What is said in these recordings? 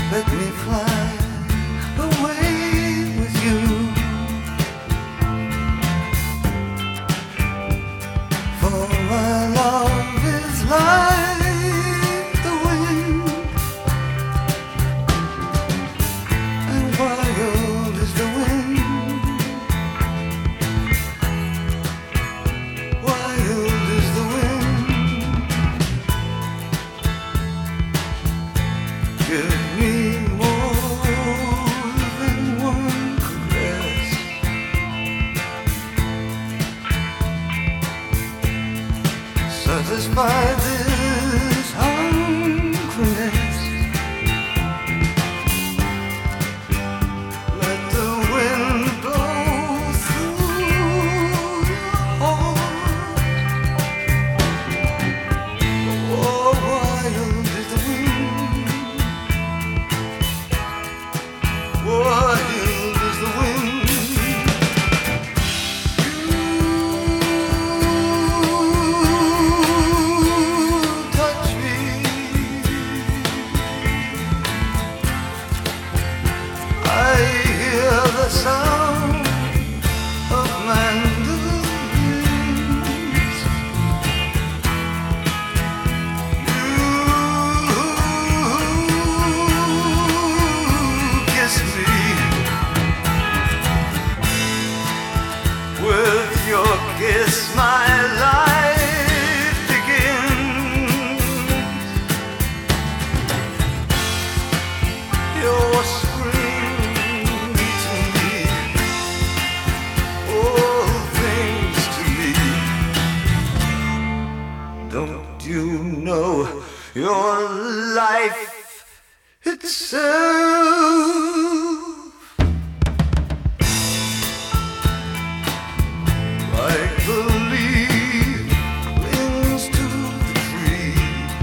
Let me fly away with you. For my love is like the wind, and wild is the wind. Wild is the wind. Give me more than one caress. Satisfy this hungriness. Let the wind blow through your heart. Oh, wild is the wind. Wild is the wind. You touch me. I hear the sound of mandolins. You kiss me. With your kiss, my life begins. Your spring to me, all things to me. Don't you know your life itself? Like the leaf clings to the tree.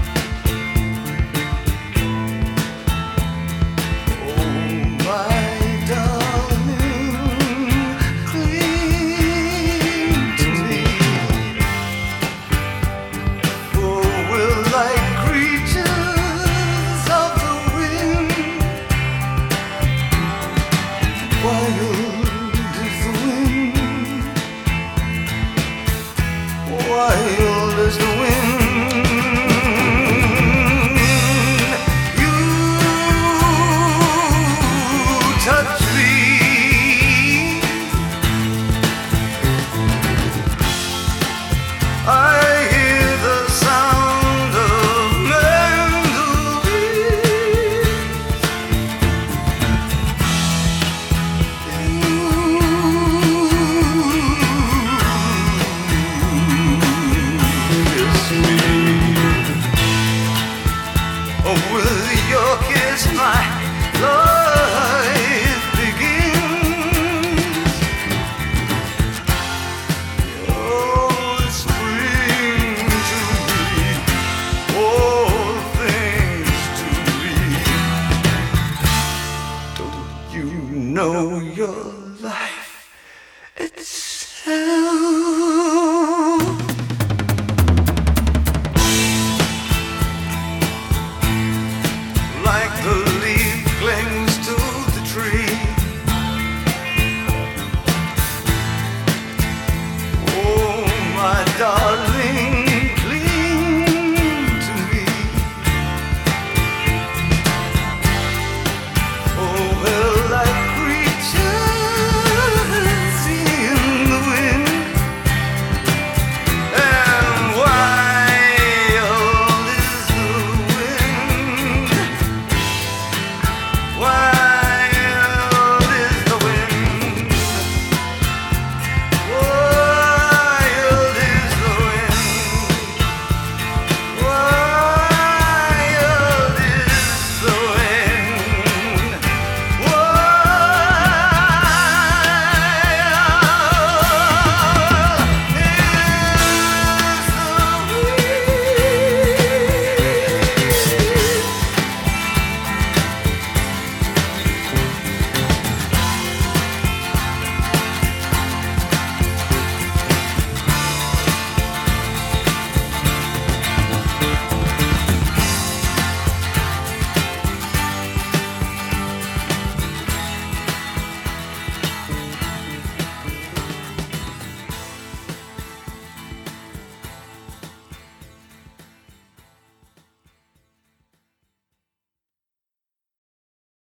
Oh, my darling, cling to me. For we're like creatures of the wind. Wild is the wind. Wild is the wind. You touch me. I hear the sound of mandolins. Kiss me. Oh, with your kiss, my life begins. Oh, spring to me, all things to me. Don't you know your life itself? Like the leaf